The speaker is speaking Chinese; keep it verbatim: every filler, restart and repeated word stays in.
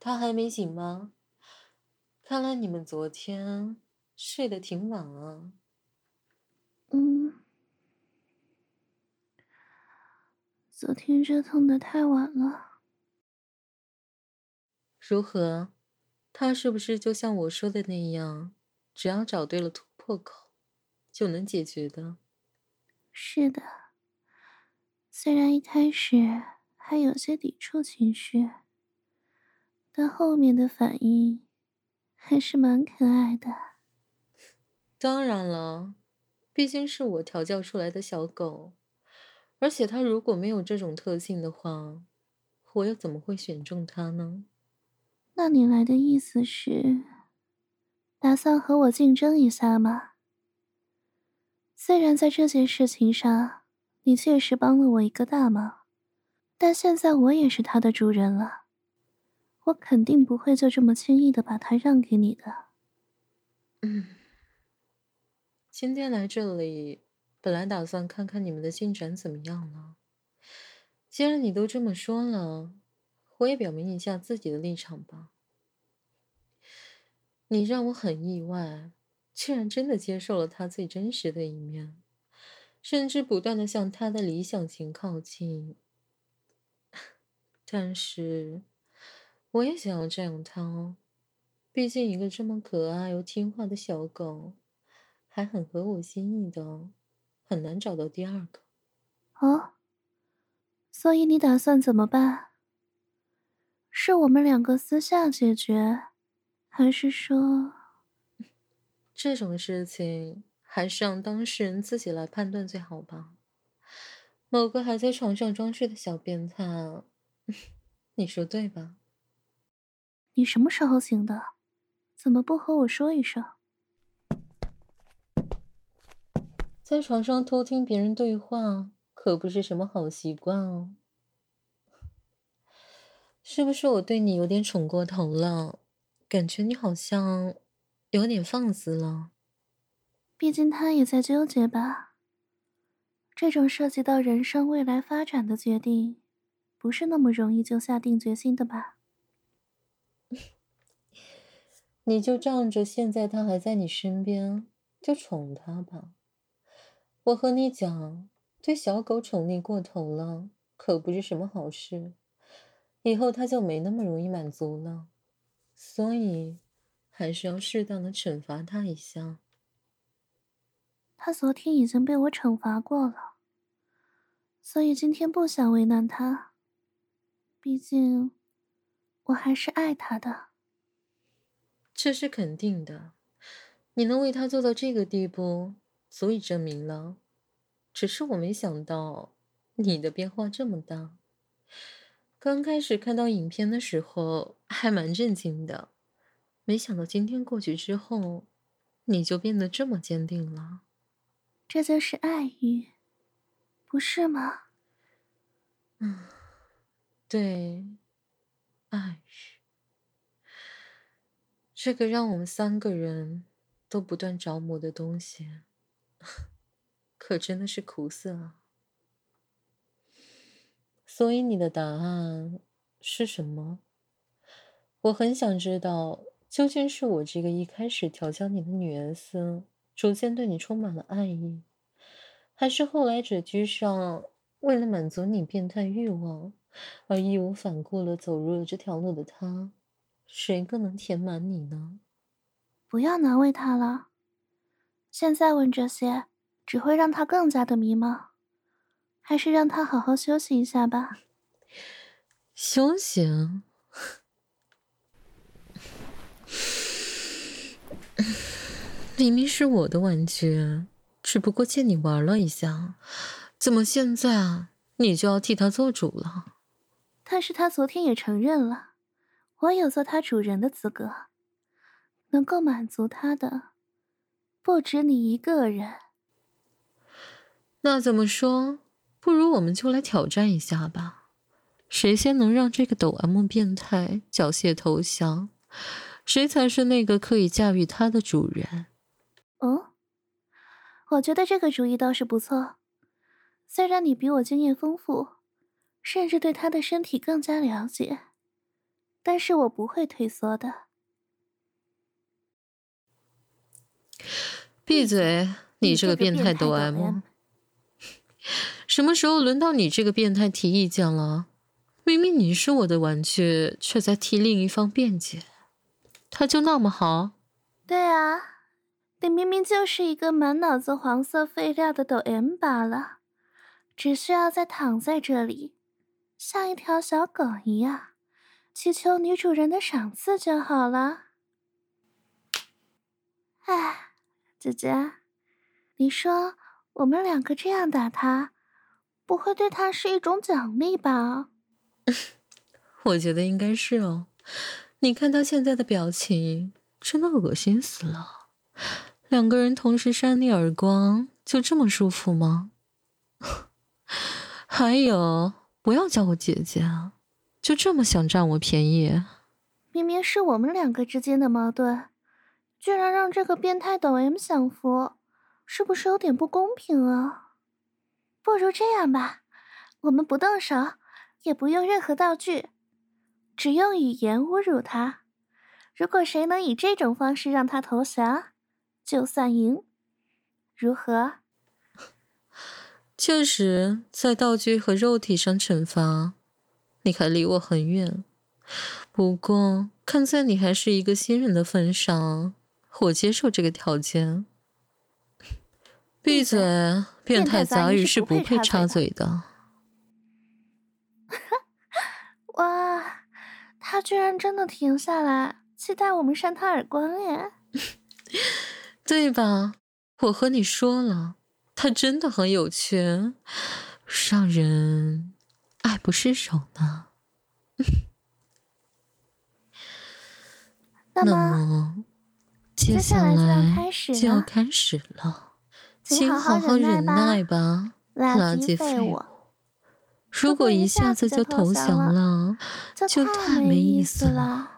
他还没醒吗？看来你们昨天睡得挺晚啊。 嗯，昨天折腾得太晚了。 如何？他是不是就像我说的那样，只要找对了突破口，就能解决的？ 是的，虽然一开始还有些抵触情绪，但后面的反应还是蛮可爱的。 当然了，毕竟是我调教出来的小狗，而且它如果没有这种特性的话，我又怎么会选中它呢？ 那你来的意思是，打算和我竞争一下吗？虽然在这件事情上，你确实帮了我一个大忙，但现在我也是它的主人了，我肯定不会就这么轻易的把它让给你的。 嗯，今天来这里，本来打算看看你们的进展怎么样了。既然你都这么说了，我也表明一下自己的立场吧。你让我很意外，居然真的接受了他最真实的一面，甚至不断的向他的理想型靠近。但是，我也想要占有他哦。毕竟一个这么可爱又听话的小狗，还很合我心意的哦，很难找到第二个。 哦，所以你打算怎么办？是我们两个私下解决，还是说…… 这种事情还是让当事人自己来判断最好吧。某个还在床上装睡的小变态，你说对吧？ 你什么时候醒的？怎么不和我说一声？ 在床上偷听别人对话，可不是什么好习惯哦。是不是我对你有点宠过头了？感觉你好像有点放肆了。 毕竟他也在纠结吧。这种涉及到人生未来发展的决定，不是那么容易就下定决心的吧？ 你就仗着现在他还在你身边，就宠他吧。我和你讲，对小狗宠溺过头了，可不是什么好事。以后他就没那么容易满足了，所以还是要适当的惩罚他一下。 他昨天已经被我惩罚过了，所以今天不想为难他。毕竟，我还是爱他的。 这是肯定的，你能为他做到这个地步，足以证明了。只是我没想到你的变化这么大。刚开始看到影片的时候还蛮震惊的，没想到今天过去之后，你就变得这么坚定了。 这就是爱欲，不是吗？ 对，爱欲，这个让我们三个人都不断着魔的东西，可真的是苦涩啊。所以你的答案是什么？我很想知道，究竟是我这个一开始调教你的女 S，逐渐对你充满了爱意，还是后来者居上，为了满足你变态欲望，而义无反顾地走入了这条路的他，谁更能填满你呢？ 不要难为他了。现在问这些，只会让他更加的迷茫。还是让他好好休息一下吧。 休息啊？明明是我的玩具，只不过借你玩了一下，怎么现在啊，你就要替他做主了？ 但是他昨天也承认了，我有做他主人的资格，能够满足他的，不止你一个人。 那怎么说？不如我们就来挑战一下吧，谁先能让这个抖 M 变态缴械投降，谁才是那个可以驾驭他的主人。 哦，我觉得这个主意倒是不错。虽然你比我经验丰富，甚至对他的身体更加了解， 但是我不会退缩的。 闭嘴！你这个变态抖 M， 什么时候轮到你这个变态提意见了？明明你是我的玩具，却在替另一方辩解，他就那么好？ 对啊，你明明就是一个满脑子黄色废料的抖 M 罢了，只需要再躺在这里，像一条小狗一样，祈求女主人的赏赐就好了。哎，姐姐，你说我们两个这样打他，不会对他是一种奖励吧？ 我觉得应该是哦。你看他现在的表情，真的恶心死了。两个人同时扇你耳光，就这么舒服吗？还有，不要叫我姐姐啊，就这么想占我便宜？ 明明是我们两个之间的矛盾，居然让这个变态抖 M 享福，是不是有点不公平啊？不如这样吧，我们不动手，也不用任何道具，只用语言侮辱他。如果谁能以这种方式让他投降，就算赢。如何？ 确实，在道具和肉体上惩罚，你还离我很远。不过，看在你还是一个新人的份上，我接受这个条件。闭嘴！变态杂鱼是不配插嘴的。 哇，他居然真的停下来，期待我们扇他耳光耶！ 对吧？我和你说了，他真的很有趣，让人爱不释手呢。 那么，接下来就要开始了，请好好忍耐吧，垃圾废物。如果一下子就投降了，就太没意思了。